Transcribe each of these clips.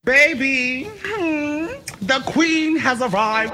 Baby, the queen has arrived.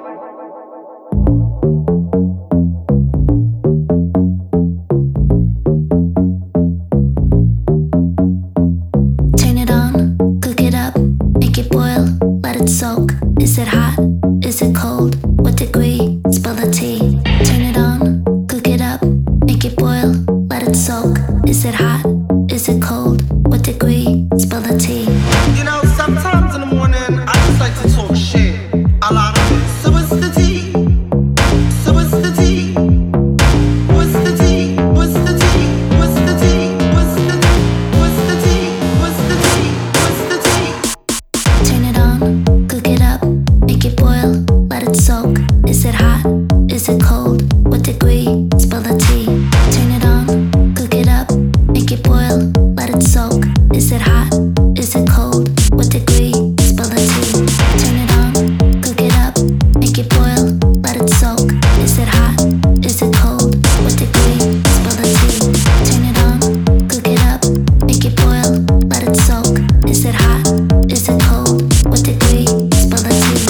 Turn it on, cook it up, make it boil, let it soak. Is it hot? Is it cold? What degree? Spill the tea. Turn it on, cook it up, make it boil, let it soak. Is it hot? Is it cold? What degree? Spill the tea. You know, sometimes in the morning, I just like to talk shit. A lot of it. So what's the tea? So what's the tea? What's the tea? What's the tea? What's the tea? What's the tea? What's the tea? What's the tea? What's the tea? Turn it on, cook it up, make it boil, let it soak. Is it hot? Is it cold? What degree? Spill the tea. Turn it on, cook it up, make it boil, let it soak. Is it hot? Is it cold? What degree? Spill the tea. Turn it on, cook it up, make it boil, let it soak. Is it hot? Is it cold? What degree? Spill the tea. Turn it on, cook it up, make it boil, let it soak. Is it hot? Is it cold? What degree? Spill the tea.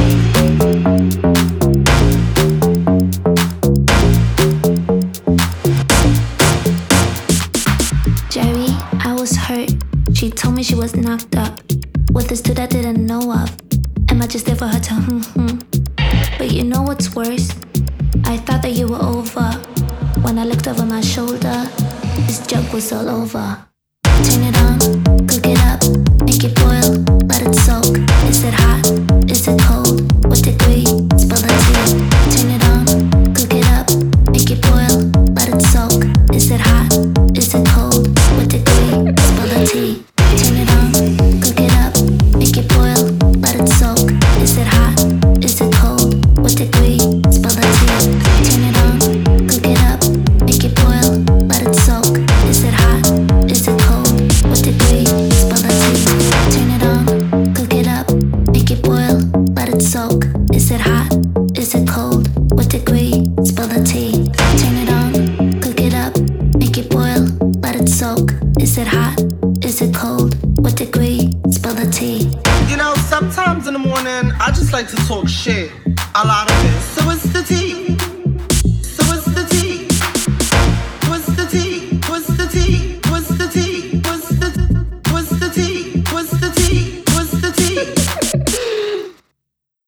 Jerry, I was hurt. She told me she was knocked up with this dude I didn't know of. Am I just there for her to But you know what's worse? I thought that you were over. When I looked over my shoulder, this jug was all over. Turn it on, cook it up, make it boil, let it soak. Is it hot? Is it cold? What degree? Spill the tea. Turn it on, cook it up, make it boil, let it soak. Is it hot? Is it cold? What degree? Spill the tea. Turn it on, cook it up, make it boil, let it soak. Is it hot? Is it cold? What degree? Spill the tea. Turn it on, cook it up, make it boil, let it soak. Is it hot? Is it cold? What degree? Spill the tea. Turn it on, cook it up, make it boil, let it soak. Is it hot? Is it cold? What degree? Spill the tea. Turn it on, cook it up, make it boil, let it soak. Is it hot? Is it cold? What degree? Spill the tea. You know, sometimes in the morning, I just like to talk shit.